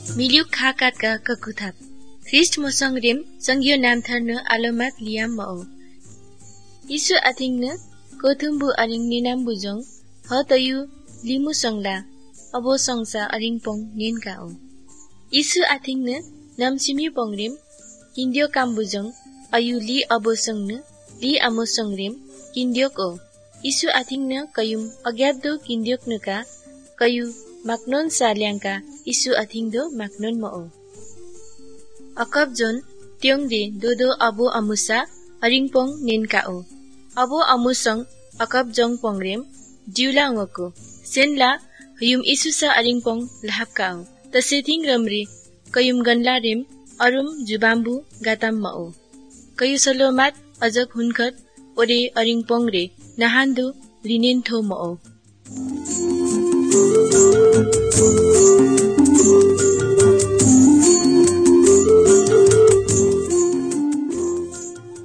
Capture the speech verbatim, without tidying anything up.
मिल्युक खाकातका ककुथाप ख्रिस्ट मोसंग RAM संग्यो नाम Thurn आलोमात Liam मओ इसु आथिंगन कोथुम्बु अरिंग निनाम बुजों ह तयु लिमु संगला अबो संगसा अरिंग पोंग निन काओ इसु आथिंगन नमसिमी पोंगरेम किंदियो काम बुजों अयु लि अबो संगन लि अमो संगरेम किंदियो को इसु आथिंगन कयुम अग्याबदो किंदियोक नुका कयु maknon salyangka isu athingdo maknon mao akap jon tyongde dodo abo amusa aringpong nenkao abo amusang akap jong pongrem jiula ngoko senla huyum isusa aringpong lahapkao tasething ramri kayum ganla rem arum jubambu gatam mao kayu salomat ajak hunkhat ore aringpong re nahandu linen tho mao